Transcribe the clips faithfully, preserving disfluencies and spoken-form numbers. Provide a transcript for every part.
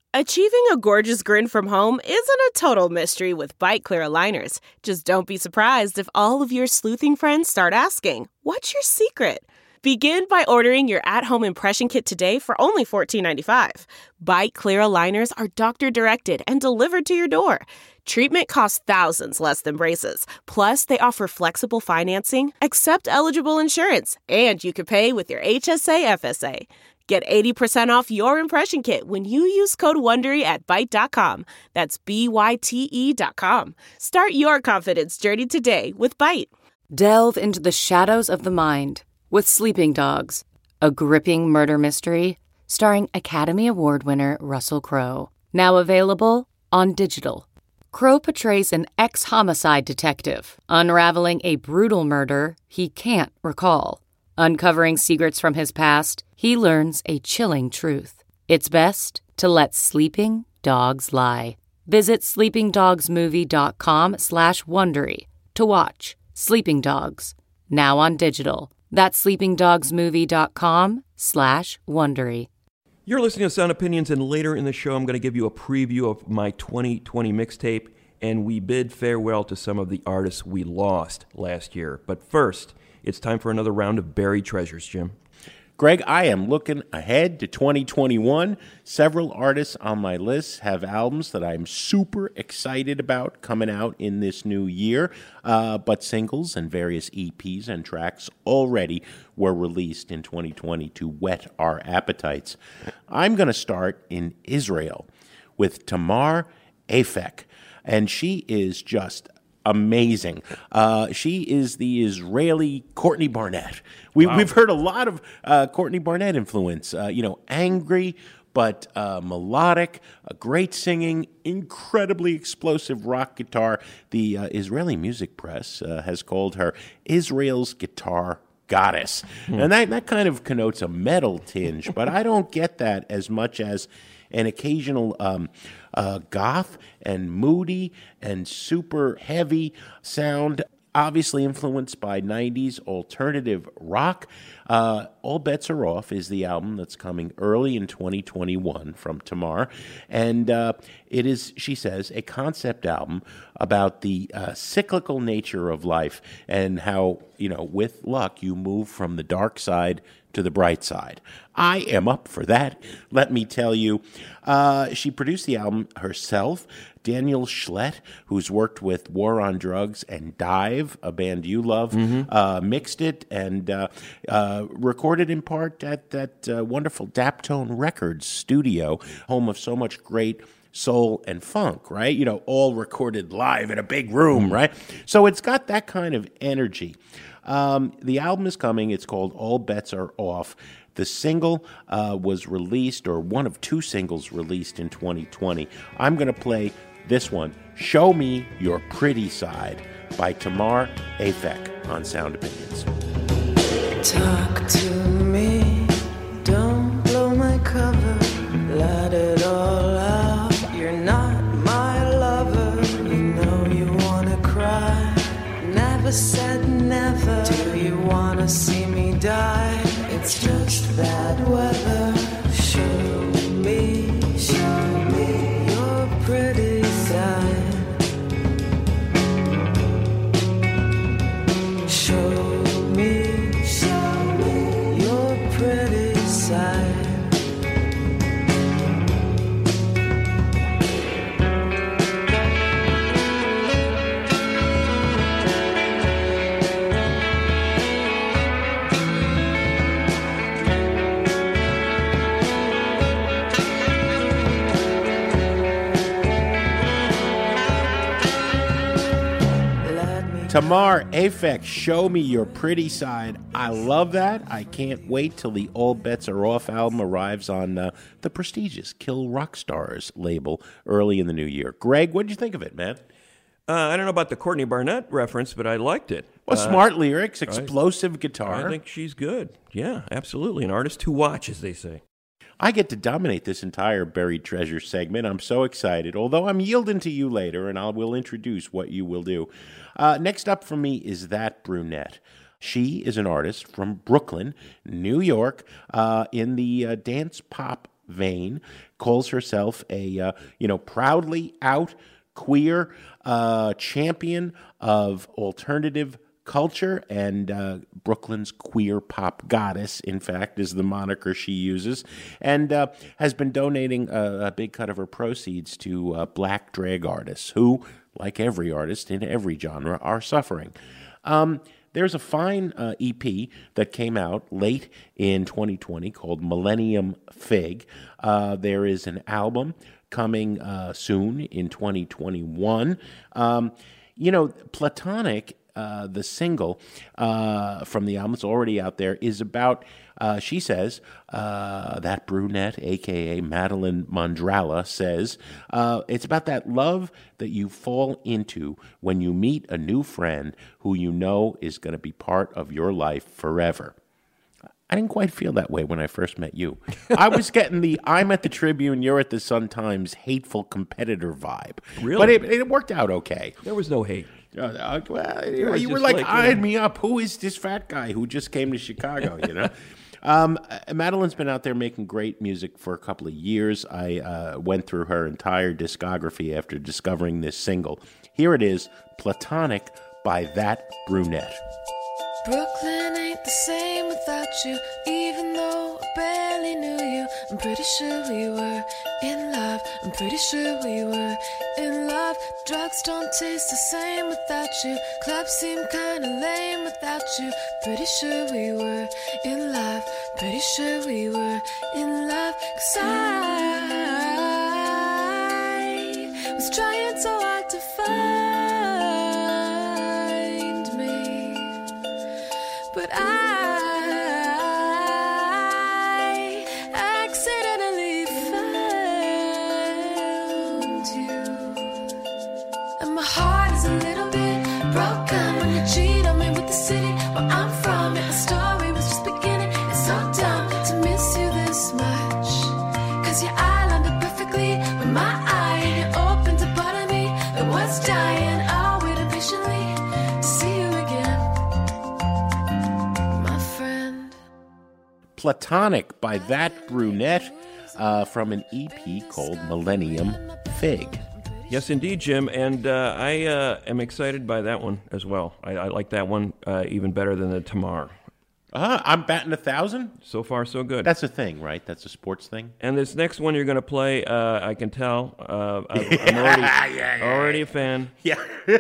Achieving a gorgeous grin from home isn't a total mystery with Byte Clear aligners. Just don't be surprised if all of your sleuthing friends start asking, "What's your secret?" Begin by ordering your at-home impression kit today for only fourteen ninety-five. Byte Clear aligners are doctor-directed and delivered to your door. Treatment costs thousands less than braces. Plus, they offer flexible financing, accept eligible insurance, and you can pay with your H S A F S A. Get eighty percent off your impression kit when you use code WONDERY at Byte dot com. That's B Y T E dot com. Start your confidence journey today with Byte. Delve into the shadows of the mind with Sleeping Dogs, a gripping murder mystery starring Academy Award winner Russell Crowe. Now available on digital. Crowe portrays an ex-homicide detective unraveling a brutal murder he can't recall. Uncovering secrets from his past, he learns a chilling truth. It's best to let sleeping dogs lie. Visit sleepingdogsmovie.com slash Wondery to watch Sleeping Dogs, now on digital. That's sleepingdogsmovie.com slash Wondery. You're listening to Sound Opinions, and later in the show, I'm going to give you a preview of my twenty twenty mixtape, and we bid farewell to some of the artists we lost last year. But first, it's time for another round of buried treasures, Jim. Greg, I am looking ahead to twenty twenty-one. Several artists on my list have albums that I'm super excited about coming out in this new year, uh, but singles and various E Ps and tracks already were released in twenty twenty to whet our appetites. I'm going to start in Israel with Tamar Afek, and she is just amazing. Uh, she is the Israeli Courtney Barnett. We, wow. We've heard a lot of uh, Courtney Barnett influence. Uh, you know, angry but uh, melodic, uh, great singing, incredibly explosive rock guitar. The uh, Israeli music press uh, has called her Israel's guitar goddess. Hmm. And that, that kind of connotes a metal tinge, but I don't get that as much as an occasional um, uh, goth and moody and super heavy sound, obviously influenced by nineties alternative rock. Uh, All Bets Are Off is the album that's coming early in twenty twenty-one from Tamar. And uh, it is, she says, a concept album about the uh, cyclical nature of life and how, you know, with luck, you move from the dark side to the bright side. I am up for that, let me tell you. Uh, she produced the album herself. Daniel Schlett, who's worked with War on Drugs and Dive, a band you love, mm-hmm. uh, mixed it and uh, uh, recorded in part at that uh, wonderful Daptone Records studio, home of so much great soul and funk, right? You know, all recorded live in a big room, mm-hmm. right? So it's got that kind of energy. Um, the album is coming. It's called All Bets Are Off. The single uh, was released, or one of two singles released in twenty twenty. I'm going to play this one, Show Me Your Pretty Side, by Tamar Afek on Sound Opinions. Talk to me, don't blow my cover, let it all out. You're not my lover, you know you wanna cry. Never said never, do you wanna see me die? It's just bad weather. Show me, show me your pretty side. Show me, show me your pretty side. Tamar Afek, Show Me Your Pretty Side. I love that. I can't wait till the All Bets Are Off album arrives on uh, the prestigious Kill Rock Stars label early in the new year. Greg, what did you think of it, man? Uh, I don't know about the Courtney Barnett reference, but I liked it. Well, uh, smart lyrics, explosive I, guitar. I think she's good. Yeah, absolutely. An artist to watch, as they say. I get to dominate this entire Buried Treasure segment. I'm so excited, although I'm yielding to you later, and I will introduce what you will do. Uh, next up for me is That Brunette. She is an artist from Brooklyn, New York, uh, in the uh, dance pop vein, calls herself a, uh, you know, proudly out queer uh, champion of alternative culture, and uh, Brooklyn's queer pop goddess, in fact, is the moniker she uses, and uh, has been donating a, a big cut of her proceeds to uh, black drag artists who, like every artist in every genre, are suffering. Um, there's a fine uh, E P that came out late in twenty twenty called Millennium Fig. Uh, there is an album coming uh, soon in twenty twenty-one. Um, you know, Platonic, Uh, the single uh, from the album that's already out there, is about, uh, she says, uh, that brunette, a k a. Madeline Mondralla, says, uh, it's about that love that you fall into when you meet a new friend who you know is going to be part of your life forever. I didn't quite feel that way when I first met you. I was getting the I'm at the Tribune, you're at the Sun-Times hateful competitor vibe. Really? But it, it worked out okay. There was no hate. Uh, well, you, know, was you were just like, like, you eyeing know. me up. Who is this fat guy who just came to Chicago, you know? um, Madeline's been out there making great music for a couple of years. I uh, went through her entire discography after discovering this single. Here it is, Platonic by That Brunette. Brooklyn ain't the same without you, even though I barely knew you. I'm pretty sure we were in love. I'm pretty sure we were in love. Drugs don't taste the same without you. Clubs seem kinda lame without you. Pretty sure we were in love. Pretty sure we were in love. 'Cause I was trying so hard to find me, but I accidentally found you. And my heart is a little bit broken when you cheat on me with the city where I'm from. Yeah, our story was just beginning. It's so dumb to miss you this much, 'cause your eye lined up perfectly with my eye, and you opened a part of me that was dying. I'll wait patiently to see you again, my friend. Platonic by That Brunette uh, from an E P called Millennium Fig. Yes, indeed, Jim, and uh, I uh, am excited by that one as well. I, I like that one uh, even better than the Tamar. Uh, I'm batting a thousand? So far, so good. That's a thing, right? That's a sports thing? And this next one you're going to play, uh, I can tell. Uh, I'm, I'm already, yeah, yeah, already a fan. Yeah.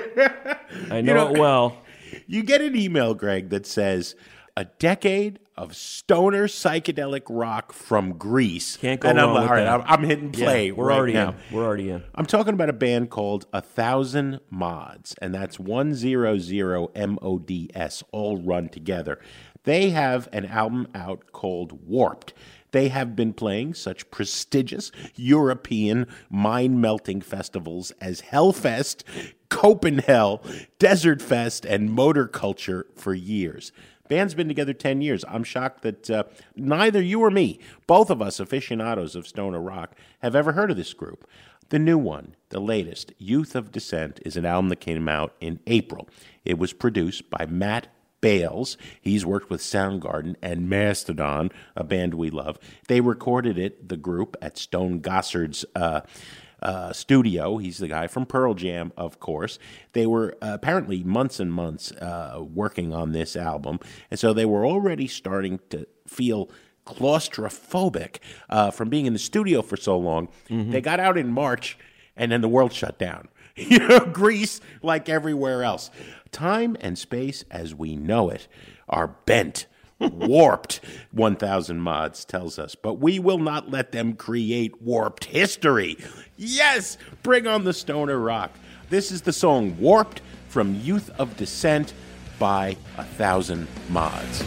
I know, You know- it well. You get an email, Greg, that says, a decade of stoner psychedelic rock from Greece. Can't go and I'm wrong like, with all right, that. I'm, I'm hitting play Yeah, we're right already now. in. We're already in. I'm talking about a band called A Thousand Mods, and that's one hundred M O D S, all run together. They have an album out called Warped. They have been playing such prestigious European mind-melting festivals as Hellfest, Copenhagen, Desert Fest, and Motor Culture for years. Band's been together ten years. I'm shocked that uh, neither you or me, both of us aficionados of stoner rock, have ever heard of this group. The new one, the latest, Youth of Dissent, is an album that came out in April. It was produced by Matt Bales. He's worked with Soundgarden and Mastodon, a band we love. They recorded it, the group, at Stone Gossard's uh, uh, studio. He's the guy from Pearl Jam, of course. They were uh, apparently months and months uh, working on this album, and so they were already starting to feel claustrophobic uh, from being in the studio for so long. Mm-hmm. They got out in March, and then the world shut down. You know, Greece, like everywhere else. Time and space as we know it are bent, warped, one thousand Mods tells us. But we will not let them create warped history. Yes, bring on the stoner rock. This is the song Warped from Youth of Dissent by A Thousand Mods.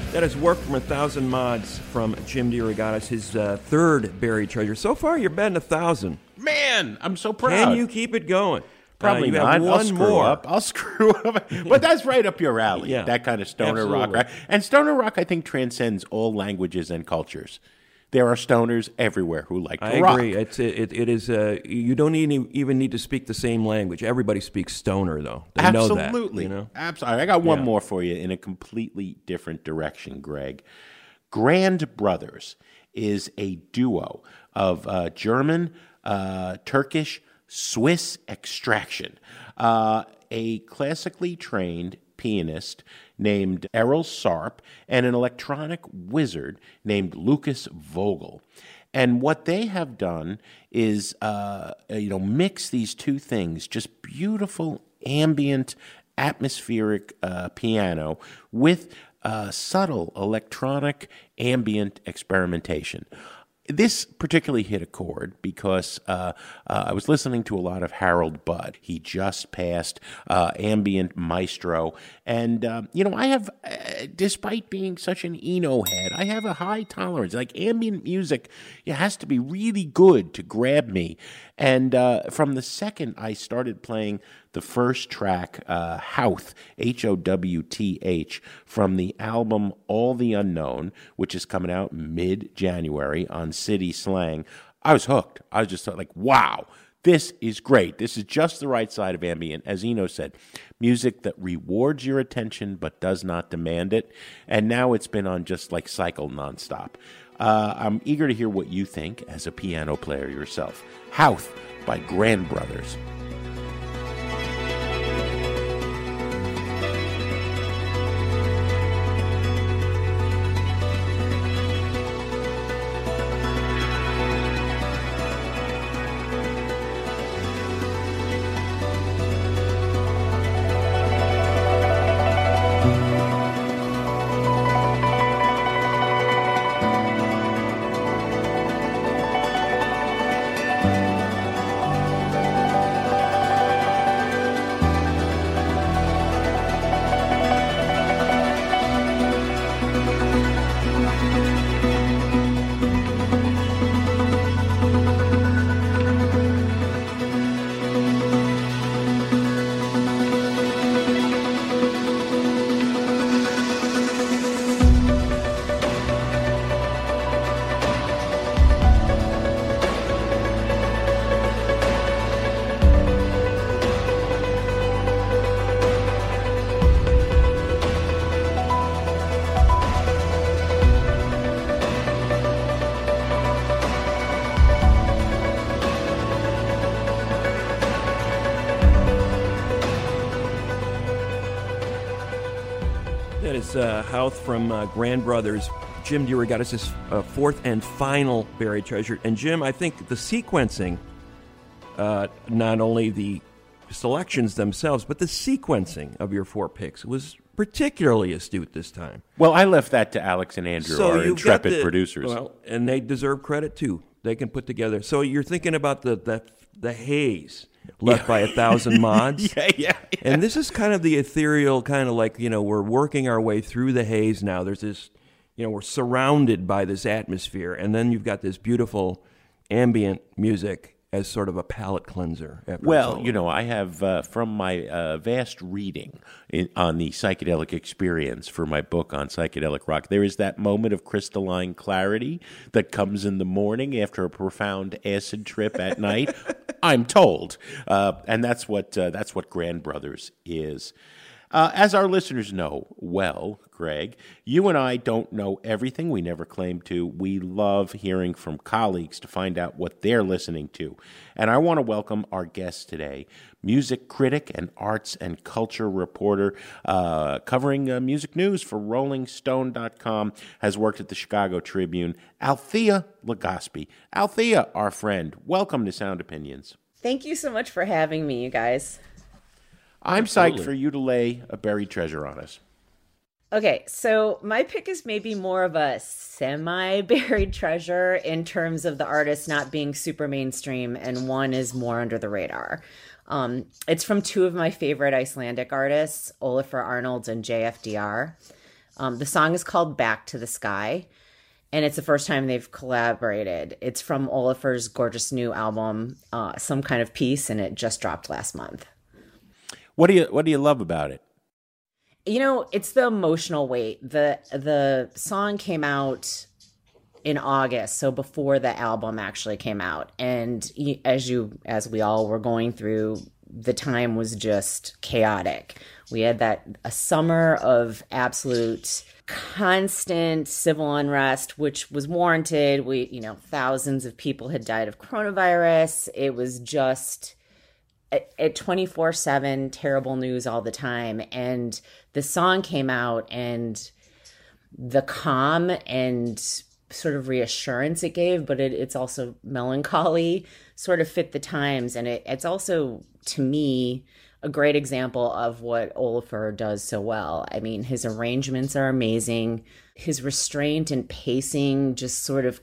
That is Work from a Thousand Mods from Jim DeRogatis, his uh, third buried treasure. So far, you're betting a thousand. Man, I'm so proud. Can you keep it going? Probably uh, you not. Have one I'll screw more. up. I'll screw up. But that's right up your alley. Yeah, that kind of stoner absolutely. rock. Right? And stoner rock, I think, transcends all languages and cultures. There are stoners everywhere who like to I rock. agree. It's it, it is. Uh, you don't even even need to speak the same language. Everybody speaks stoner, though. They Absolutely. know that. You know. Absolutely. I got one Yeah. more for you in a completely different direction, Greg. Grand Brothers is a duo of uh, German, uh, Turkish, Swiss extraction. Uh, a classically trained pianist named Errol Sarp and an electronic wizard named Lucas Vogel. And what they have done is, uh, you know, mix these two things, just beautiful ambient, atmospheric uh, piano with uh, subtle electronic ambient experimentation. This particularly hit a chord because uh, uh, I was listening to a lot of Harold Budd. He just passed, uh, ambient maestro. And, uh, you know, I have, uh, despite being such an Eno head, I have a high tolerance. Like ambient music, it has to be really good to grab me. And uh, from the second I started playing the first track, uh, Howth, H O W T H, from the album All the Unknown, which is coming out mid-January on City Slang, I was hooked. I was just like, wow, this is great. This is just the right side of ambient. As Eno said, music that rewards your attention but does not demand it. And now it's been on just like cycle nonstop. Uh, I'm eager to hear what you think as a piano player yourself. Howth by Grand Brothers. That is uh, Howth from uh, Grand Brothers. Jim DeRogatis' uh, fourth and final buried treasure. And Jim, I think the sequencing, uh, not only the selections themselves, but the sequencing of your four picks was particularly astute this time. Well, I left that to Alex and Andrew, So our you've intrepid got the- producers. Well, and they deserve credit too. They can put together. So you're thinking about the the, the haze left by a thousand mods. yeah, yeah, yeah. And this is kind of the ethereal, kind of like, you know, we're working our way through the haze now. There's this, you know, we're surrounded by this atmosphere. And then you've got this beautiful ambient music as sort of a palate cleanser. After Well, it's all you know, I have, uh, from my uh, vast reading in, on the psychedelic experience for my book on psychedelic rock, there is that moment of crystalline clarity that comes in the morning after a profound acid trip at night. I'm told, uh, and that's what uh, that's what Grand Brothers is. Uh, as our listeners know well, Greg, you and I don't know everything. We never claim to. We love hearing from colleagues to find out what they're listening to. And I want to welcome our guest today, music critic and arts and culture reporter, uh, covering uh, music news for Rolling Stone dot com, has worked at the Chicago Tribune, Althea Legaspi. Althea, our friend, welcome to Sound Opinions. Thank you so much for having me, you guys. I'm Absolutely. psyched for you to lay a buried treasure on us. Okay, so my pick is maybe more of a semi-buried treasure in terms of the artist not being super mainstream, and one is more under the radar. Um, it's from two of my favorite Icelandic artists, Olafur Arnalds and J F D R. Um, the song is called Back to the Sky, and it's the first time they've collaborated. It's from Ólafur's gorgeous new album, uh, Some Kind of Peace, and it just dropped last month. What do you What do you love about it? You know, it's the emotional weight. The the song came out in August, so before the album actually came out. And as you, as we all were going through, the time was just chaotic. We had that a summer of absolute constant civil unrest, which was warranted. We, you know, thousands of people had died of coronavirus. It was just at twenty-four seven terrible news all the time. And the song came out, and the calm and sort of reassurance it gave, but it, it's also melancholy, sort of fit the times. And it, it's also, to me, a great example of what Ólafur does so well. I mean, his arrangements are amazing. His restraint and pacing just sort of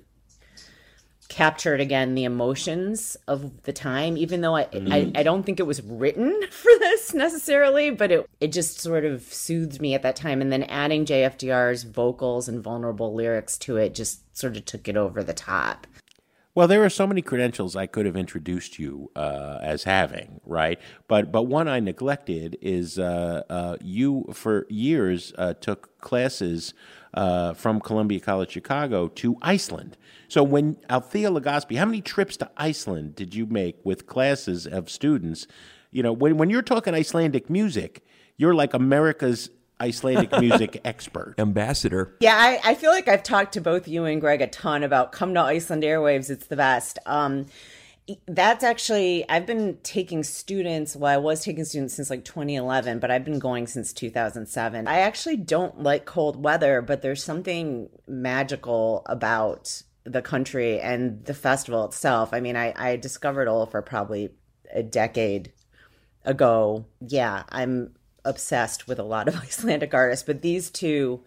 captured, again, the emotions of the time, even though I, mm. I, I don't think it was written for this necessarily, but it, it just sort of soothed me at that time. And then adding J F D R's vocals and vulnerable lyrics to it just sort of took it over the top. Well, there are so many credentials I could have introduced you uh, as having, right? But but one I neglected is uh, uh, you, for years, uh, took classes uh, from Columbia College Chicago to Iceland. So when Althea Legaspi, how many trips to Iceland did you make with classes of students? You know, when when you're talking Icelandic music, you're like America's Icelandic music expert. Ambassador. Yeah, I, I feel like I've talked to both you and Greg a ton about come to Iceland Airwaves. It's the best. Um, that's actually, I've been taking students, well, I was taking students since like twenty eleven, but I've been going since two thousand seven. I actually don't like cold weather, but there's something magical about the country and the festival itself. I mean, I, I discovered Ólafur probably a decade ago. Yeah, I'm obsessed with a lot of Icelandic artists, but these two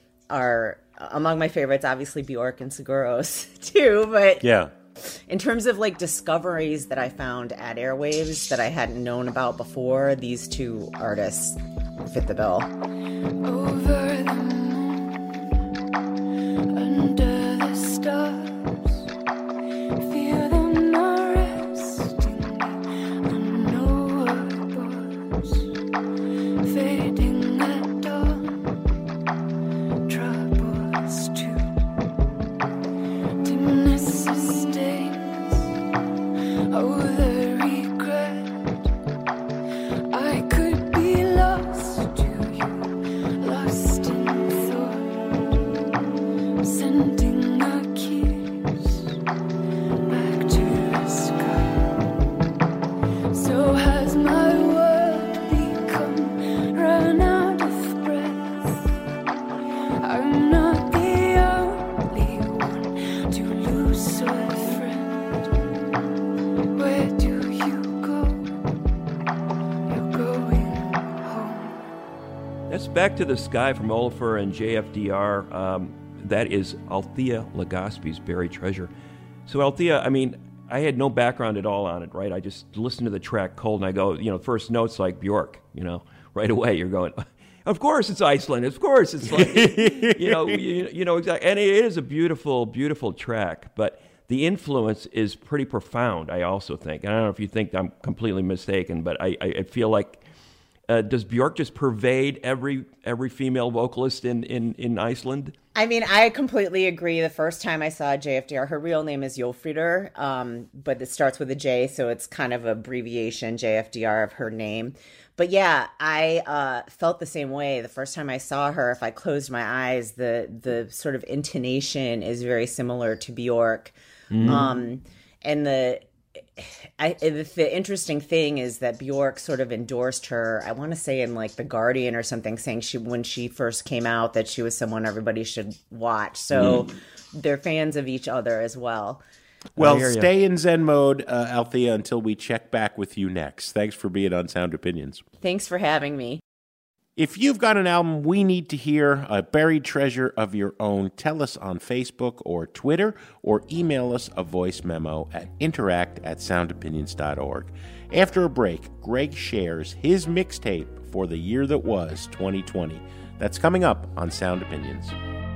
are among my favorites. Obviously Björk and Seguros too, but yeah, in terms of like discoveries that I found at Airwaves that I hadn't known about before, these two artists fit the bill. Over the moon, under the stars, feel them now resting on nowhere bars, fading at dawn, troubles too, dimness sustains, oh the regret, I could be lost to you, lost in thought, sending a kiss back to the sky. So has my world become run out of breath? I'm not the only one to lose a friend. Where do you go? You're going home. That's Back to the Sky from Ólafur and J F D R. Um, that is Althea Legaspi's Buried Treasure. So Althea, I mean, I had no background at all on it, right? I just listened to the track cold, and I go, you know, first notes like Björk, you know, right away you're going, of course it's Iceland, of course it's like, you know, you, you know, exactly. And it is a beautiful, beautiful track, but the influence is pretty profound, I also think. And I don't know if you think I'm completely mistaken, but I, I, I feel like, uh, does Björk just pervade every every female vocalist in, in, in Iceland? I mean, I completely agree. The first time I saw J F D R, her real name is Jolfríður, um, but it starts with a J, so it's kind of abbreviation, J F D R, of her name. But yeah, I uh, felt the same way. The first time I saw her, if I closed my eyes, the the sort of intonation is very similar to Björk. Mm. Um, and the I, the interesting thing is that Björk sort of endorsed her, I want to say in like The Guardian or something, saying she when she first came out that she was someone everybody should watch. So mm. they're fans of each other as well. Well, stay in Zen mode, uh, Althea, until we check back with you next. Thanks for being on Sound Opinions. Thanks for having me. If you've got an album we need to hear, a buried treasure of your own, tell us on Facebook or Twitter, or email us a voice memo at interact at sound opinions dot org. After a break, Greg shares his mixtape for the year that was twenty twenty. That's coming up on Sound Opinions.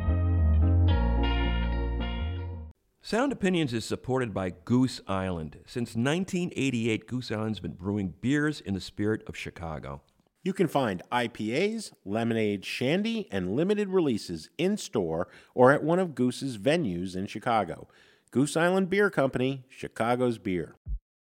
Sound Opinions is supported by Goose Island. Since nineteen eighty-eight, Goose Island's been brewing beers in the spirit of Chicago. You can find I P As, lemonade, shandy, and limited releases in-store or at one of Goose's venues in Chicago. Goose Island Beer Company, Chicago's beer.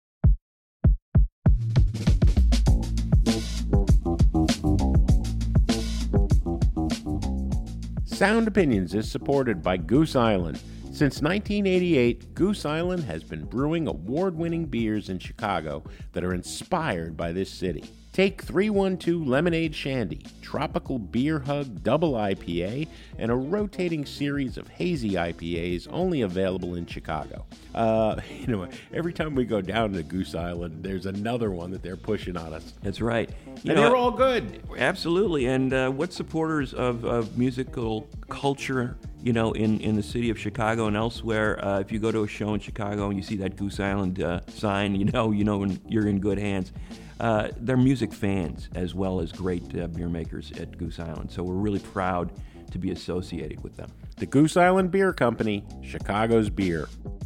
Sound Opinions is supported by Goose Island. Since nineteen eighty-eight, Goose Island has been brewing award-winning beers in Chicago that are inspired by this city. Take three one two Lemonade Shandy, Tropical Beer Hug Double I P A, and a rotating series of hazy I P As only available in Chicago. Uh, you know, every time we go down to Goose Island, there's another one that they're pushing on us. That's right. You and know, they're all good. Absolutely. And uh, what supporters of, of musical culture, you know, in, in the city of Chicago and elsewhere, uh, if you go to a show in Chicago and you see that Goose Island uh, sign, you know, you know when you're in good hands. Uh, they're music fans as well as great uh, beer makers at Goose Island. So we're really proud to be associated with them. The Goose Island Beer Company, Chicago's beer.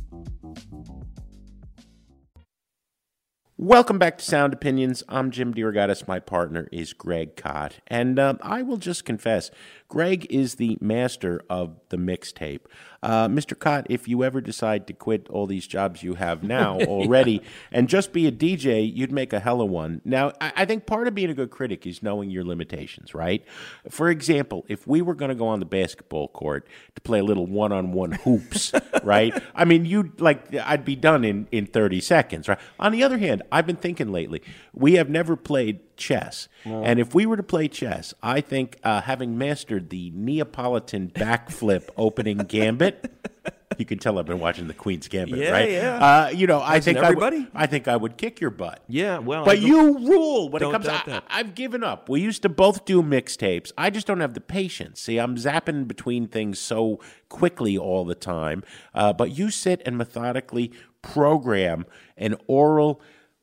Welcome back to Sound Opinions. I'm Jim DeRogatis. My partner is Greg Kot. And um, I will just confess, Greg is the master of the mixtape. Uh, Mister Kot, if you ever decide to quit all these jobs you have now already and just be a D J, you'd make a hell of one. Now, I, I think part of being a good critic is knowing your limitations, right? For example, if we were going to go on the basketball court to play a little one-on-one hoops, right? I mean, you'd like, I'd be done in, in thirty seconds, right? On the other hand, I've been thinking lately, we have never played chess. No. And if we were to play chess, I think uh, having mastered the Neapolitan backflip opening gambit, you can tell I've been watching the Queen's Gambit, yeah, right? Yeah, uh, you know, I think everybody? I would, I think I would kick your butt. Yeah, well, but you rule when it comes. Doubt I, that. I've given up. We used to both do mixtapes. I just don't have the patience. See, I'm zapping between things so quickly all the time. Uh, but you sit and methodically program an oral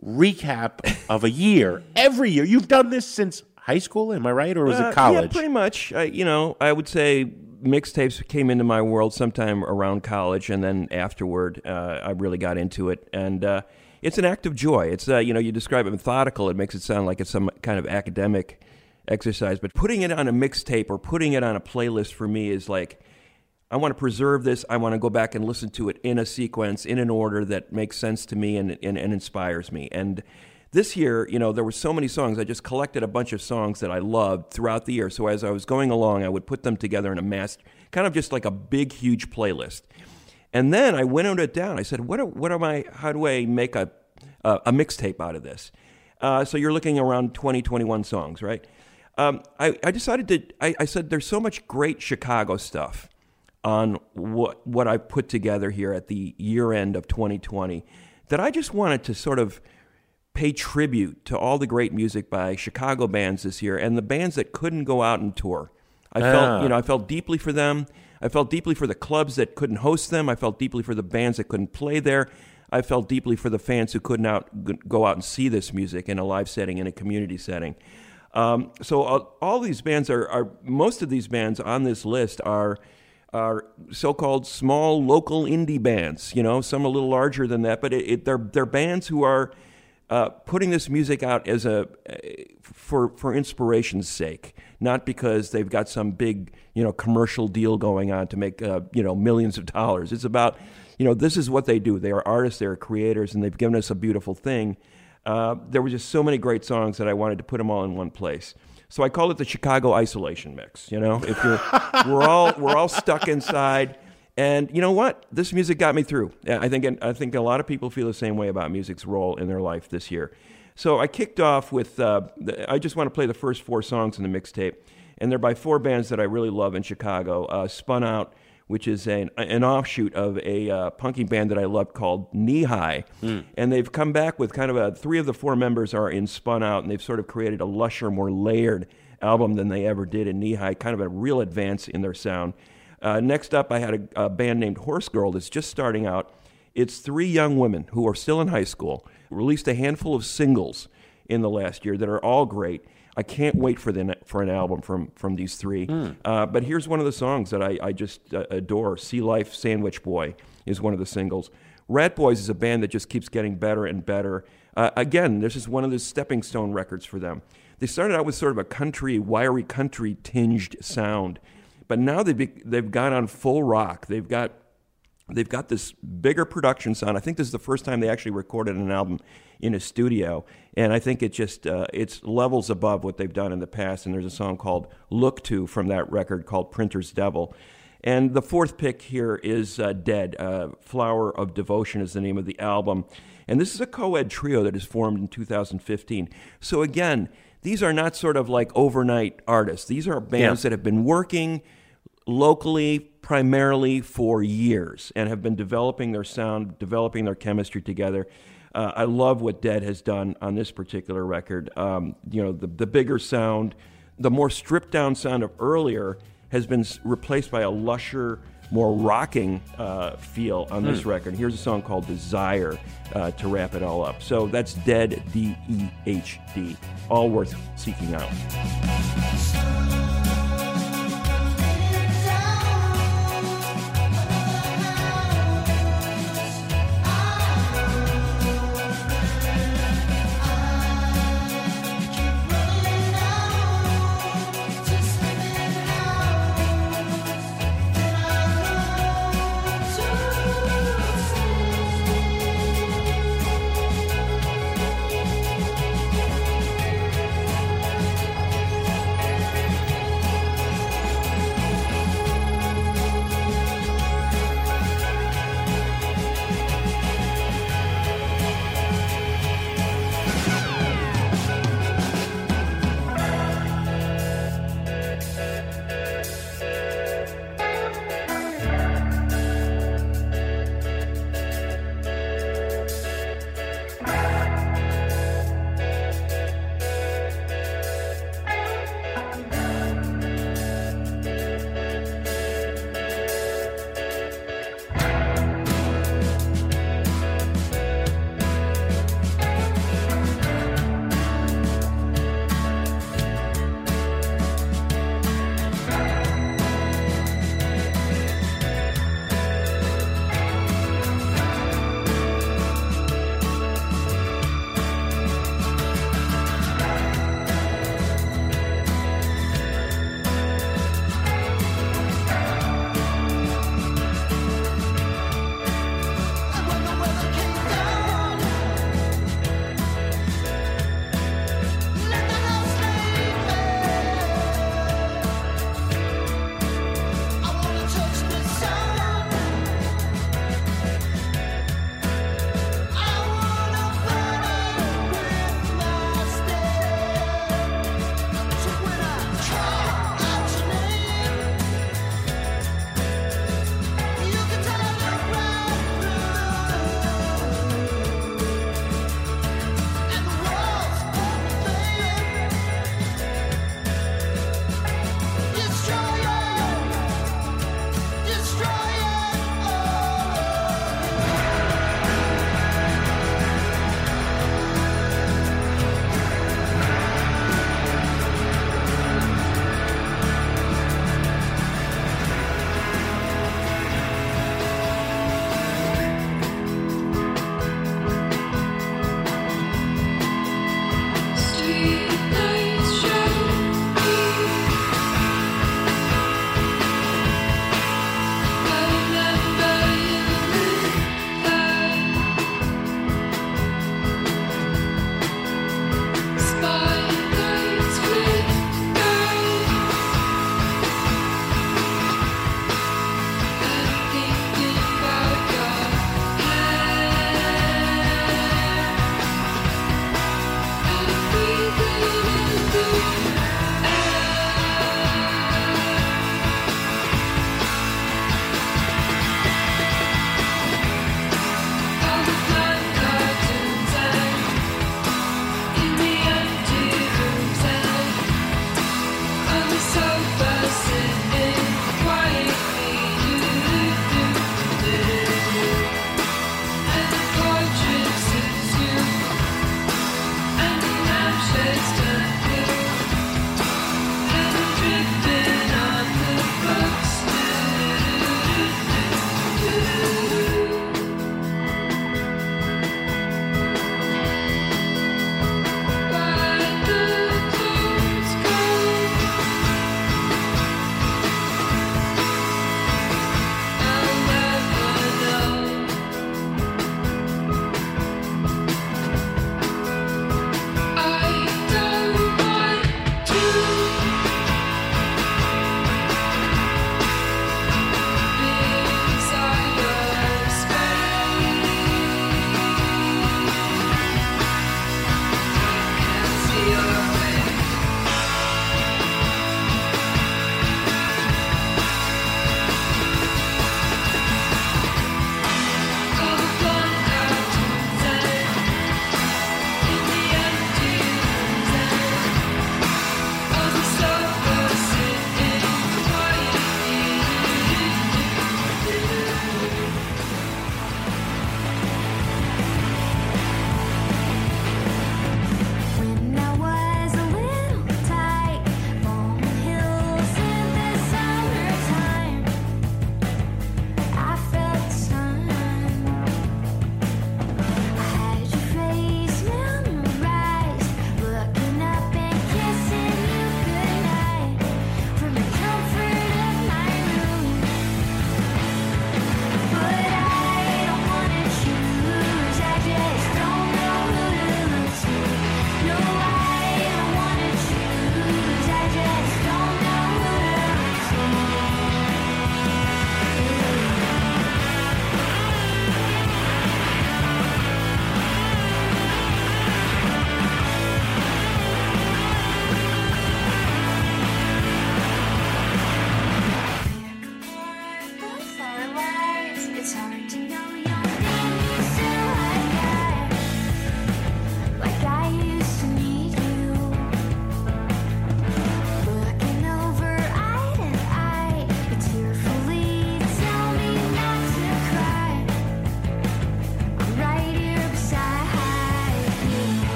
recap of a year every year. You've done this since high school, am I right, or was uh, it college? Yeah, pretty much. I, you know, I would say mixtapes came into my world sometime around college, and then afterward, uh, I really got into it. And uh, it's an act of joy. It's uh, you know, you describe it methodical. It makes it sound like it's some kind of academic exercise, but putting it on a mixtape or putting it on a playlist for me is like, I want to preserve this. I want to go back and listen to it in a sequence, in an order that makes sense to me and, and, and inspires me. And this year, you know, there were so many songs. I just collected a bunch of songs that I loved throughout the year. So as I was going along, I would put them together in a mass, kind of just like a big, huge playlist. And then I winnowed it down. I said, what, are, what am I, how do I make a, a, a mixtape out of this? Uh, so you're looking around twenty, twenty-one songs, right? Um, I, I decided to, I, I said, there's so much great Chicago stuff on what what I put together here at the year end of twenty twenty, that I just wanted to sort of pay tribute to all the great music by Chicago bands this year and the bands that couldn't go out and tour. I ah. felt, you know, I felt deeply for them. I felt deeply for the clubs that couldn't host them. I felt deeply for the bands that couldn't play there. I felt deeply for the fans who couldn't out go out and see this music in a live setting, in a community setting. Um, so uh, all these bands are, are, most of these bands on this list are are so-called small local indie bands. You know, some a little larger than that, but it, it, they're they're bands who are uh, putting this music out as a for for inspiration's sake, not because they've got some big you know commercial deal going on to make uh, you know millions of dollars. It's about you know this is what they do. They are artists, they are creators, and they've given us a beautiful thing. Uh, there were just so many great songs that I wanted to put them all in one place. So I call it the Chicago Isolation Mix. You know, if you're, we're all we're all stuck inside, and you know what? This music got me through. I think I think a lot of people feel the same way about music's role in their life this year. So I kicked off with uh, the, I just want to play the first four songs in the mixtape, and they're by four bands that I really love in Chicago. Uh, Spun Out, which is an an offshoot of a uh, punky band that I loved called Knee High. Mm. And they've come back with kind of a, three of the four members are in Spun Out, and they've sort of created a lusher, more layered album than they ever did in Knee High, kind of a real advance in their sound. Uh, next up, I had a, a band named Horse Girl that's just starting out. It's three young women who are still in high school, released a handful of singles in the last year that are all great. I can't wait for the for an album from from these three. Mm. Uh, but here's one of the songs that I, I just uh, adore. Sea Life Sandwich Boy is one of the singles. Rat Boys is a band that just keeps getting better and better. Uh, again, this is one of the stepping stone records for them. They started out with sort of a country, wiry country tinged sound, but now they've be, they've gone on full rock. They've got they've got this bigger production sound. I think this is the first time they actually recorded an album in a studio, and I think it just uh, it's levels above what they've done in the past. And there's a song called "Look To" from that record called "Printer's Devil." And the fourth pick here is uh, Dead. Uh, Flower of Devotion is the name of the album. And this is a co-ed trio that is formed in two thousand fifteen. So again, these are not sort of like overnight artists. These are bands yeah. that have been working locally primarily for years and have been developing their sound, developing their chemistry together. Uh, I love what Dead has done on this particular record. Um, you know, the, the bigger sound, the more stripped down sound of earlier has been replaced by a lusher, more rocking uh, feel on this mm. record. Here's a song called Desire uh, to wrap it all up. So that's Dead, D E H D. All worth seeking out.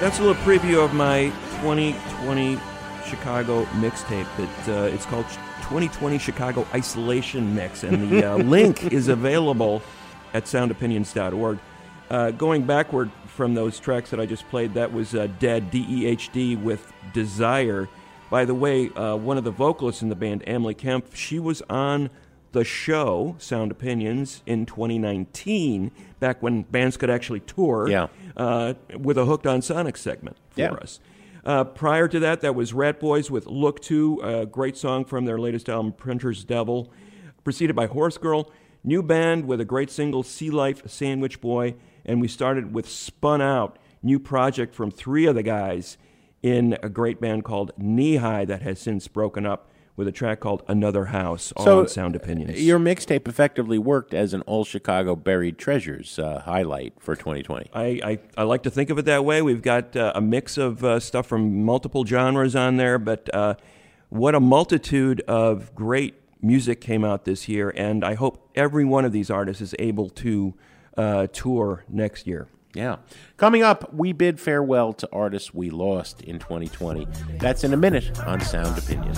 That's a little preview of my twenty twenty Chicago mixtape. It, uh, it's called twenty twenty Chicago Isolation Mix, and the uh, link is available at sound opinions dot org. Uh, going backward from those tracks that I just played, that was uh, Dead, D E H D, with Desire. By the way, uh, one of the vocalists in the band, Emily Kemp, she was on the show, Sound Opinions, in twenty nineteen, back when bands could actually tour, yeah. uh, with a Hooked on Sonic segment for yeah. us. Uh, prior to that, that was Rat Boys with Look To, a great song from their latest album, Printer's Devil, preceded by Horse Girl, new band with a great single, Sea Life, Sandwich Boy, and we started with Spun Out, new project from three of the guys in a great band called Knee High that has since broken up, with a track called Another House, all so, on Sound Opinions. Your mixtape effectively worked as an All Chicago Buried Treasures uh, highlight for twenty twenty. I, I, I like to think of it that way. We've got uh, a mix of uh, stuff from multiple genres on there, but uh, what a multitude of great music came out this year, and I hope every one of these artists is able to uh, tour next year. Yeah. Coming up, we bid farewell to artists we lost in twenty twenty. That's in a minute on Sound Opinions.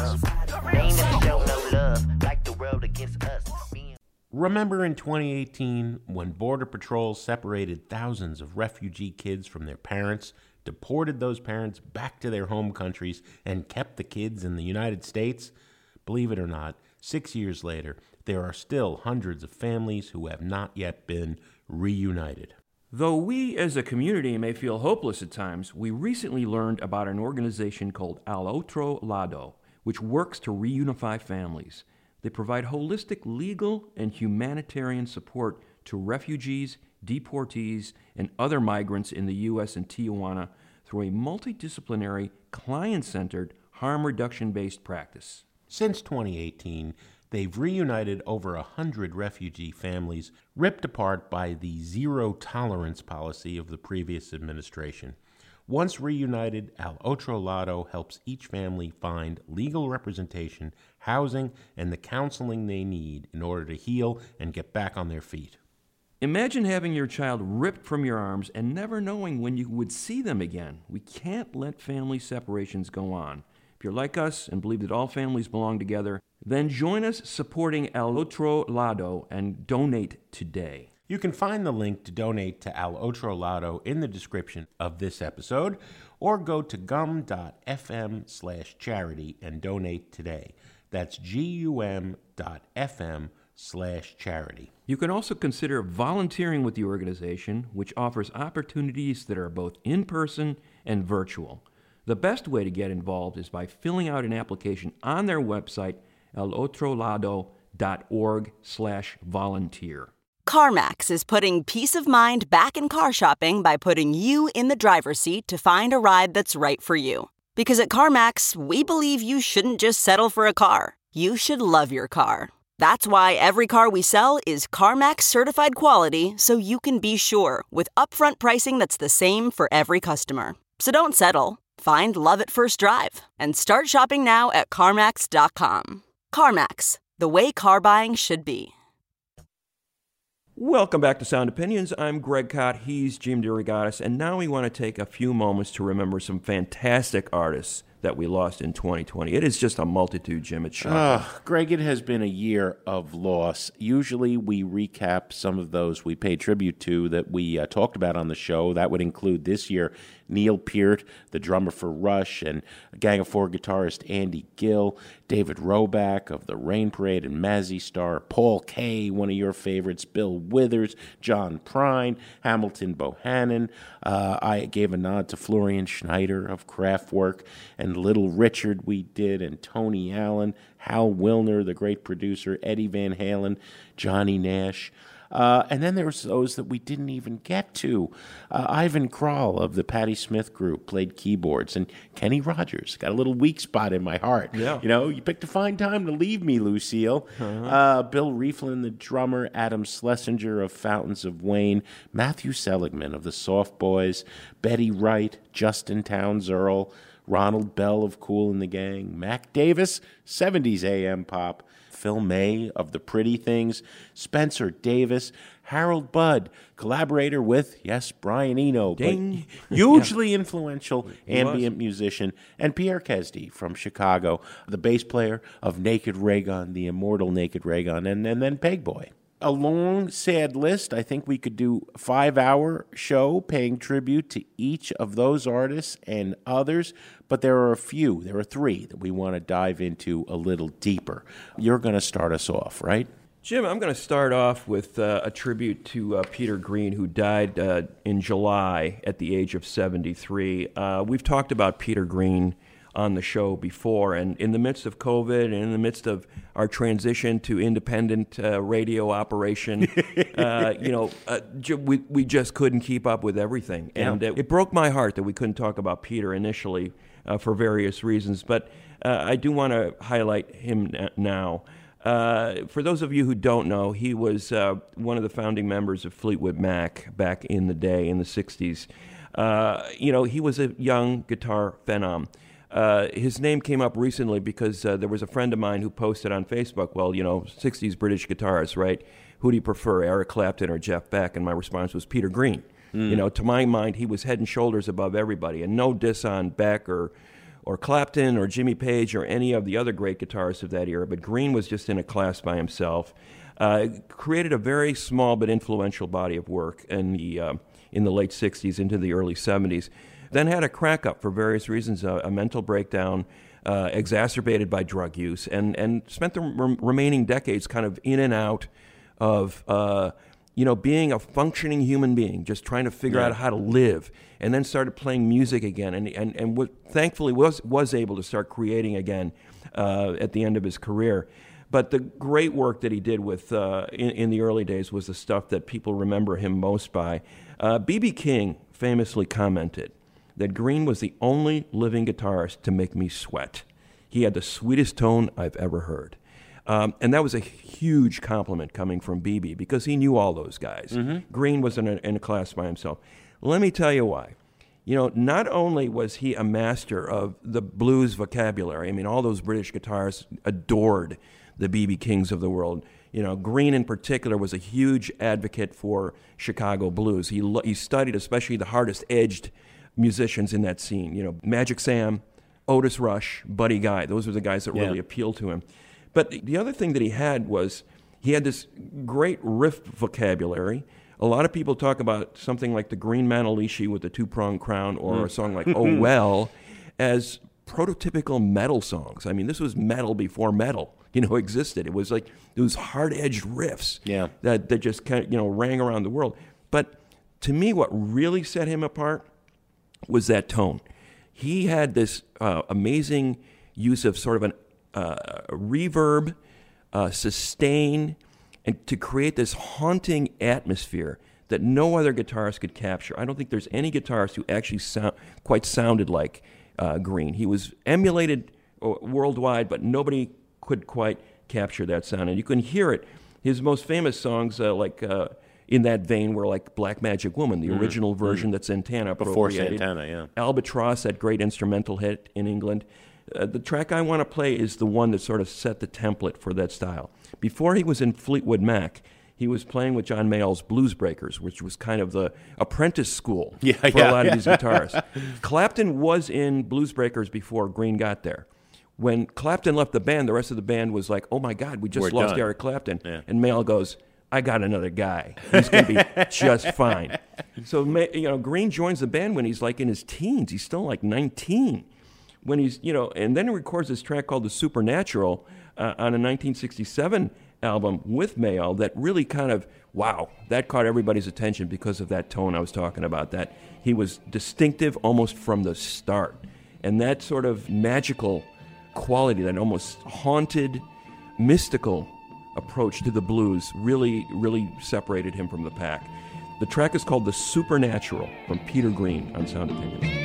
Remember in twenty eighteen when Border Patrol separated thousands of refugee kids from their parents, deported those parents back to their home countries, and kept the kids in the United States? Believe it or not, six years later, there are still hundreds of families who have not yet been reunited. Though we as a community may feel hopeless at times, we recently learned about an organization called Al Otro Lado, which works to reunify families. They provide holistic legal and humanitarian support to refugees, deportees, and other migrants in the U S and Tijuana through a multidisciplinary, client-centered, harm reduction-based practice. Since twenty eighteen, they've reunited over a hundred refugee families ripped apart by the zero-tolerance policy of the previous administration. Once reunited, Al Otro Lado helps each family find legal representation, housing, and the counseling they need in order to heal and get back on their feet. Imagine having your child ripped from your arms and never knowing when you would see them again. We can't let family separations go on. If you're like us and believe that all families belong together, then join us supporting Al Otro Lado and donate today. You can find the link to donate to Al Otro Lado in the description of this episode, or go to gum.fm slash charity and donate today. That's gum.fm slash charity. You can also consider volunteering with the organization, which offers opportunities that are both in-person and virtual. The best way to get involved is by filling out an application on their website, elotrolado.org slash volunteer. CarMax is putting peace of mind back in car shopping by putting you in the driver's seat to find a ride that's right for you. Because at CarMax, we believe you shouldn't just settle for a car. You should love your car. That's why every car we sell is CarMax certified quality, so you can be sure with upfront pricing that's the same for every customer. So don't settle. Find love at first drive and start shopping now at CarMax dot com. CarMax, the way car buying should be. Welcome back to Sound Opinions. I'm Greg Kot. He's Jim DeRogatis. And now we want to take a few moments to remember some fantastic artists that we lost in twenty twenty. It is just a multitude, Jim. It's shocking. Uh, Greg, it has been a year of loss. Usually we recap some of those we pay tribute to that we uh, talked about on the show. That would include this year Neil Peart, the drummer for Rush, and Gang of Four guitarist Andy Gill, David Roback of the Rain Parade and Mazzy Star, Paul Kaye, one of your favorites, Bill Withers, John Prine, Hamilton Bohannon. Uh, I gave a nod to Florian Schneider of Kraftwerk, and Little Richard we did, and Tony Allen, Hal Wilner, the great producer, Eddie Van Halen, Johnny Nash. Uh, and then there's those that we didn't even get to. Uh, Ivan Krall of the Patti Smith Group played keyboards, and Kenny Rogers got a little weak spot in my heart. Yeah. You know, you picked a fine time to leave me, Lucille. Uh-huh. Uh, Bill Rieflin, the drummer, Adam Schlesinger of Fountains of Wayne, Matthew Seligman of the Soft Boys, Betty Wright, Justin Townes Earl, Ronald Bell of Kool and the Gang, Mac Davis, seventies A M pop, Phil May of The Pretty Things, Spencer Davis, Harold Budd, collaborator with, yes, Brian Eno, Ding. but hugely influential He ambient was. musician, and Pierre Kesdy from Chicago, the bass player of Naked Raygun, the immortal Naked Raygun, and, and then Pegboy. A long, sad list. I think we could do a five-hour show paying tribute to each of those artists and others, but there are a few, there are three that we want to dive into a little deeper. You're going to start us off, right? Jim, I'm going to start off with uh, a tribute to uh, Peter Green, who died uh, in July at the age of seventy-three. Uh, we've talked about Peter Green on the show before, and in the midst of COVID and in the midst of our transition to independent uh, radio operation, uh, you know, uh, j- we, we just couldn't keep up with everything. And Yeah. it, it broke my heart that we couldn't talk about Peter initially uh, for various reasons, but uh, I do want to highlight him n- now. Uh, for those of you who don't know, he was uh, one of the founding members of Fleetwood Mac back in the day, in the sixties. Uh, you know, he was a young guitar phenom. Uh, his name came up recently because uh, there was a friend of mine who posted on Facebook, well, you know, sixties British guitarists, right? Who do you prefer, Eric Clapton or Jeff Beck? And my response was Peter Green. Mm. You know, to my mind, he was head and shoulders above everybody. And no diss on Beck or or Clapton or Jimmy Page or any of the other great guitarists of that era, but Green was just in a class by himself. Uh, created a very small but influential body of work in the uh, in the late sixties into the early seventies. Then had a crack up for various reasons, uh, a mental breakdown uh, exacerbated by drug use, and, and spent the re- remaining decades kind of in and out of, uh, you know, being a functioning human being, just trying to figure Yeah. out how to live, and then started playing music again, and and, and w- thankfully was, was able to start creating again uh, at the end of his career. But the great work that he did with uh, in, in the early days was the stuff that people remember him most by. Uh, B B King famously commented that Green was the only living guitarist to make me sweat. He had the sweetest tone I've ever heard. Um, and that was a huge compliment coming from B B because he knew all those guys. Mm-hmm. Green was in a, in a class by himself. Let me tell you why. You know, not only was he a master of the blues vocabulary, I mean, all those British guitarists adored the B B Kings of the world. You know, Green in particular was a huge advocate for Chicago blues. He lo- he studied especially the hardest-edged musicians in that scene. You know, Magic Sam, Otis Rush, Buddy Guy. Those were the guys that Yeah. really appealed to him. But the other thing that he had was he had this great riff vocabulary. A lot of people talk about something like the Green Manalishi with the two-pronged crown or Mm. a song like Oh Well as prototypical metal songs. I mean, this was metal before metal, you know, existed. It was like those hard-edged riffs Yeah. that, that just kind of, you know, rang around the world. But to me, what really set him apart was that tone. He had this uh, amazing use of sort of an uh, reverb, uh, sustain, and to create this haunting atmosphere that no other guitarist could capture. I don't think there's any guitarist who actually sound, quite sounded like uh, Green. He was emulated uh, worldwide, but nobody could quite capture that sound. And you can hear it. His most famous songs, uh, like... Uh, in that vein were like Black Magic Woman, the mm-hmm. original version mm-hmm. that Santana Before appropriated. Santana, yeah. Albatross, that great instrumental hit in England. Uh, the track I want to play is the one that sort of set the template for that style. Before he was in Fleetwood Mac, he was playing with John Mayall's Blues Breakers, which was kind of the apprentice school yeah, for yeah, a lot yeah. of these guitarists. Clapton was in Blues Breakers before Green got there. When Clapton left the band, the rest of the band was like, oh my God, we just We're lost done. Eric Clapton. Yeah. And Mayall goes, I got another guy. He's going to be just fine. So, you know, Green joins the band when he's like in his teens. He's still like nineteen. When he's, you know, and then he records this track called The Supernatural uh, on a nineteen sixty-seven album with Mayall that really kind of, wow, that caught everybody's attention because of that tone I was talking about, that he was distinctive almost from the start. And that sort of magical quality, that almost haunted, mystical approach to the blues really, really separated him from the pack. The track is called The Supernatural from Peter Green on Sound Opinions.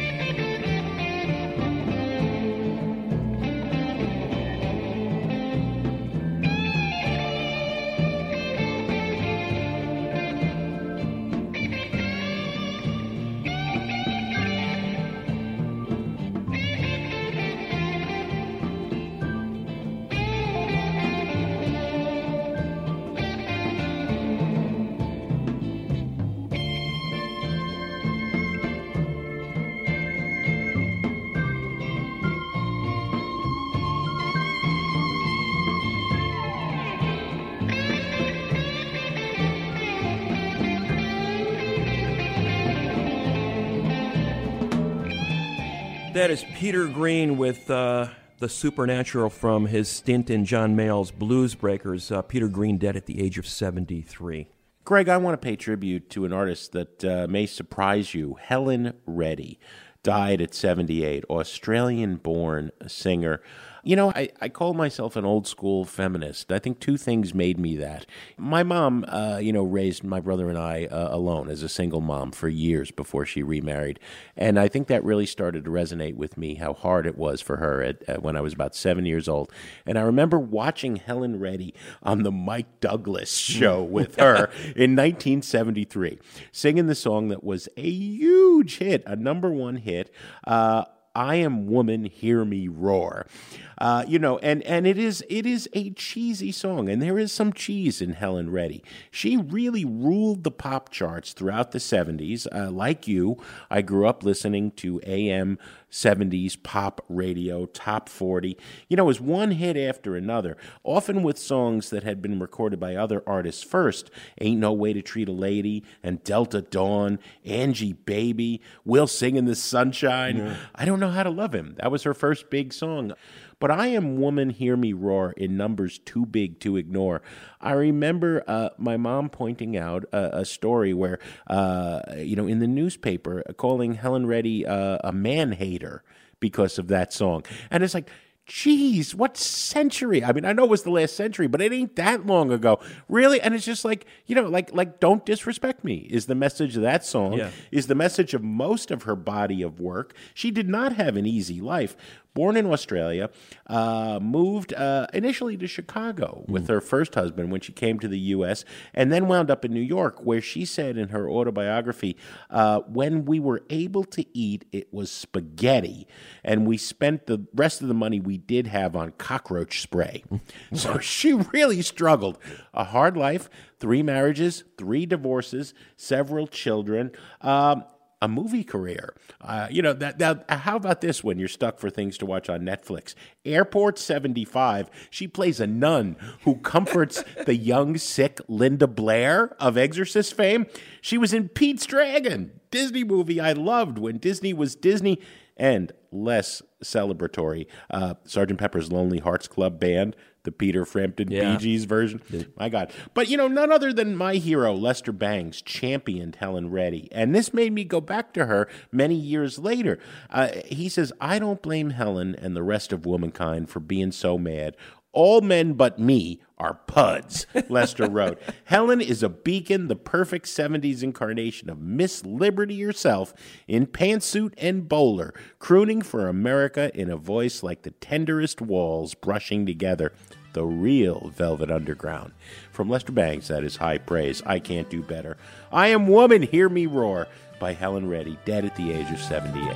That is Peter Green with uh, the Supernatural from his stint in John Mayall's Blues Breakers. Uh, Peter Green dead at the age of seventy-three. Greg, I want to pay tribute to an artist that uh, may surprise you. Helen Reddy died at seventy-eight, Australian-born singer. You know, I, I call myself an old-school feminist. I think two things made me that. My mom, uh, you know, raised my brother and I uh, alone as a single mom for years before she remarried. And I think that really started to resonate with me, how hard it was for her at, at when I was about seven years old. And I remember watching Helen Reddy on the Mike Douglas show with her in nineteen seventy-three, singing the song that was a huge hit, a number one hit, uh, I Am Woman, Hear Me Roar. Uh, you know, and, and it is it is a cheesy song, and there is some cheese in Helen Reddy. She really ruled the pop charts throughout the seventies. Uh, like you, I grew up listening to A M seventies pop radio, top forty. You know, it was one hit after another, often with songs that had been recorded by other artists first. Ain't No Way to Treat a Lady, and Delta Dawn, Angie Baby, We'll Sing in the Sunshine. Yeah. I Don't Know How to Love Him. That was her first big song. But I Am Woman, Hear Me Roar in numbers too big to ignore. I remember uh, my mom pointing out a, a story where, uh, you know, in the newspaper, calling Helen Reddy uh, a man-hater because of that song. And it's like, geez, what century? I mean, I know it was the last century, but it ain't that long ago. Really? And it's just like, you know, like, like don't disrespect me is the message of that song, yeah. is the message of most of her body of work. She did not have an easy life. Born in Australia, uh, moved uh, initially to Chicago with mm. her first husband when she came to the U S, and then wound up in New York, where she said in her autobiography, uh, when we were able to eat, it was spaghetti, and we spent the rest of the money we did have on cockroach spray. So she really struggled. A hard life, three marriages, three divorces, several children, um, a movie career. Uh, you know, that, that. How about this when you're stuck for things to watch on Netflix? Airport seventy-five, she plays a nun who comforts the young, sick Linda Blair of Exorcist fame. She was in Pete's Dragon, Disney movie I loved when Disney was Disney, and less celebratory, uh, Sergeant Pepper's Lonely Hearts Club Band, the Peter Frampton yeah. Bee Gees version. Yeah. My God. But, you know, none other than my hero, Lester Bangs, championed Helen Reddy. And this made me go back to her many years later. Uh, he says, I don't blame Helen and the rest of womankind for being so mad. All men but me are puds, Lester wrote. Helen is a beacon, the perfect seventies incarnation of Miss Liberty herself in pantsuit and bowler, crooning for America in a voice like the tenderest walls brushing together. The real Velvet Underground. From Lester Bangs, that is high praise. I can't do better. I Am Woman, Hear Me Roar by Helen Reddy, dead at the age of seventy-eight.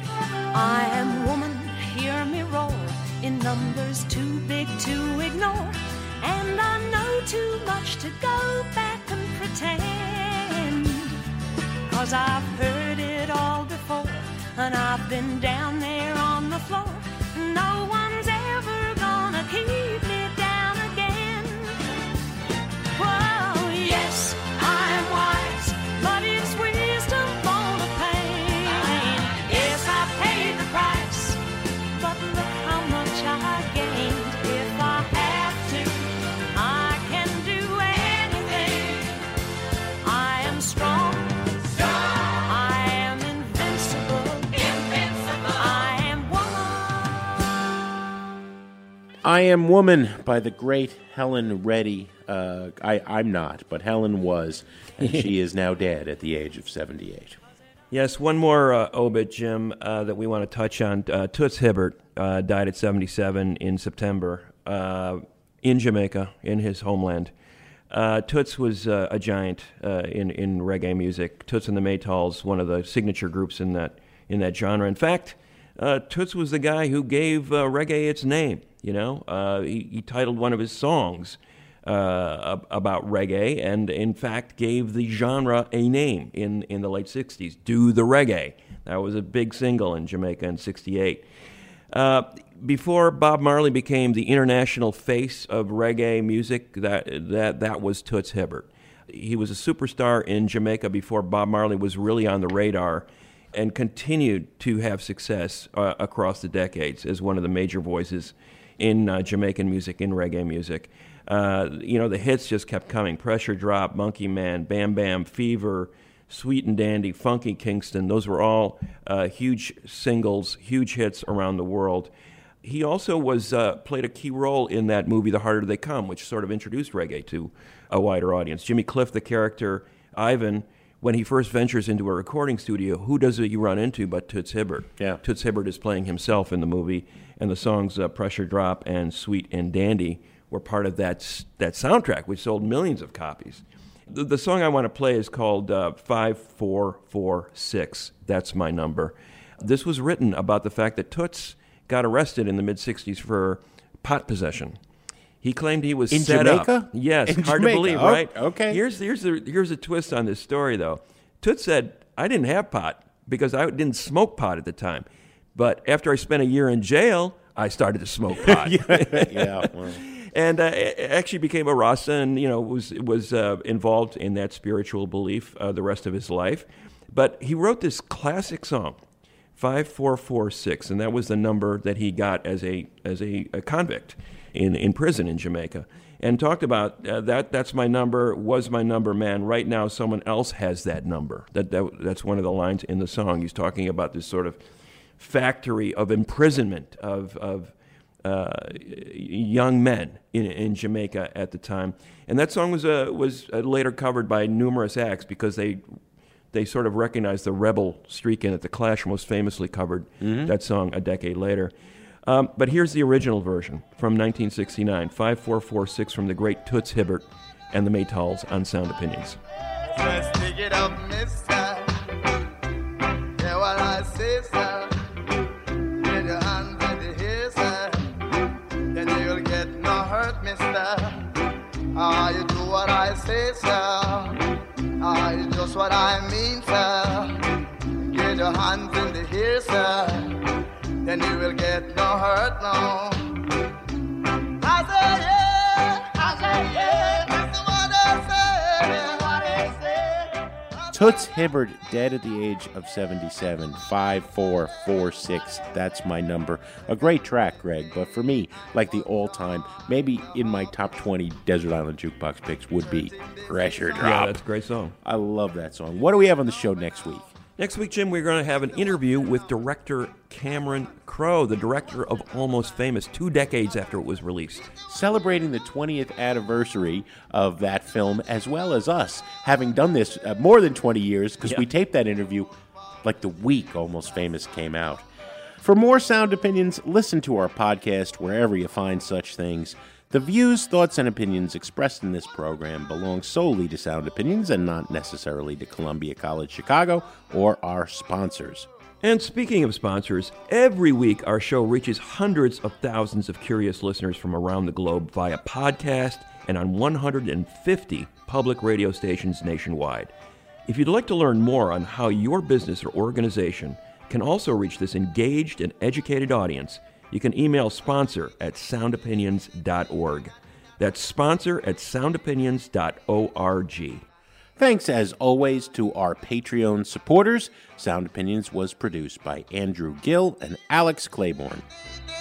I am woman, hear me roar, in numbers too big to ignore, and I know too much to go back and pretend, 'cause I've heard it all before, and I've been down there on the floor. No one's ever gonna keep me down again. Whoa, yes, I'm wise, but it's wisdom for the pain. Yes, I paid the price, but look how much I gained. If I have to, I can do anything. I am strong. I am invincible. Invincible. I am woman. I Am Woman by the great Helen Reddy. Uh, I, I'm not, but Helen was, and she is now dead at the age of seventy-eight. Yes, one more uh, obit, Jim, uh, that we want to touch on. Uh, Toots Hibbert uh, died at seventy-seven in September uh, in Jamaica, in his homeland. Uh, Toots was uh, a giant uh, in, in reggae music. Toots and the Maytals, one of the signature groups in that in that genre. In fact, uh, Toots was the guy who gave uh, reggae its name. You know, uh, he, he titled one of his songs uh, about reggae, and in fact gave the genre a name in, in the late sixties. Do the Reggae. That was a big single in Jamaica in sixty-eight. Uh, before Bob Marley became the international face of reggae music, that that that was Toots Hibbert. He was a superstar in Jamaica before Bob Marley was really on the radar. and continued to have success uh, across the decades as one of the major voices in uh, Jamaican music, in reggae music. Uh, you know, the hits just kept coming. Pressure Drop, Monkey Man, Bam Bam, Fever, Sweet and Dandy, Funky Kingston. Those were all uh, huge singles, huge hits around the world. He also was uh, played a key role in that movie, The Harder They Come, which sort of introduced reggae to a wider audience. Jimmy Cliff, the character Ivan, when he first ventures into a recording studio, who does it you run into but Toots Hibbert? Yeah. Toots Hibbert is playing himself in the movie, and the songs uh, Pressure Drop and Sweet and Dandy were part of that that soundtrack, which sold millions of copies. The, the song I want to play is called uh, five four four six. That's my number. This was written about the fact that Toots got arrested in the mid-sixties for pot possession. He claimed he was in set Jamaica? up. Yes, in hard Jamaica. to believe, oh, right? Okay. Here's here's the here's a twist on this story, though. Toots said, "I didn't have pot because I didn't smoke pot at the time, but after I spent a year in jail, I started to smoke pot." yeah. yeah well. And uh, actually became a Rasta, and you know was was uh, involved in that spiritual belief uh, the rest of his life. But he wrote this classic song, five four four six, and that was the number that he got as a as a, a convict in, in prison in Jamaica, and talked about uh, that. That's my number. Was my number, man. Right now, someone else has that number. That, that that's one of the lines in the song. He's talking about this sort of factory of imprisonment of of uh, young men in in Jamaica at the time. And that song was uh, was later covered by numerous acts because they. They sort of recognized the rebel streak in it. The Clash most famously covered mm-hmm. that song a decade later. Um, but here's the original version from nineteen sixty-nine, five four four six from the great Toots Hibbert and the Maytals on Sound Opinions. Let's take it up, mister. Yeah, what I say, sir. Get your hands in the hair, sir. Then you'll get no hurt, mister. Ah, you do what I say, sir. Ah, it's just what I mean, sir. Get your hands in the hair, sir. Then you will get no hurt, no. I say yeah, I say yeah. That's what I say, what I say. Toots Hibbert, dead at the age of seventy-seven. five four four six, that's my number. A great track, Greg, but for me, like the all-time, maybe in my top twenty Desert Island Jukebox picks would be Pressure Drop. Yeah, that's a great song. I love that song. What do we have on the show next week? Next week, Jim, we're going to have an interview with director Cameron Crowe, the director of Almost Famous, two decades after it was released. Celebrating the twentieth anniversary of that film, as well as us, having done this uh, more than twenty years, because yeah. we taped that interview like the week Almost Famous came out. For more Sound Opinions, listen to our podcast wherever you find such things. The views, thoughts, and opinions expressed in this program belong solely to Sound Opinions and not necessarily to Columbia College Chicago or our sponsors. And speaking of sponsors, every week our show reaches hundreds of thousands of curious listeners from around the globe via podcast and on one hundred fifty public radio stations nationwide. If you'd like to learn more on how your business or organization can also reach this engaged and educated audience, you can email sponsor at sound opinions dot org. That's sponsor at sound opinions dot org. Thanks, as always, to our Patreon supporters. Sound Opinions was produced by Andrew Gill and Alex Claiborne.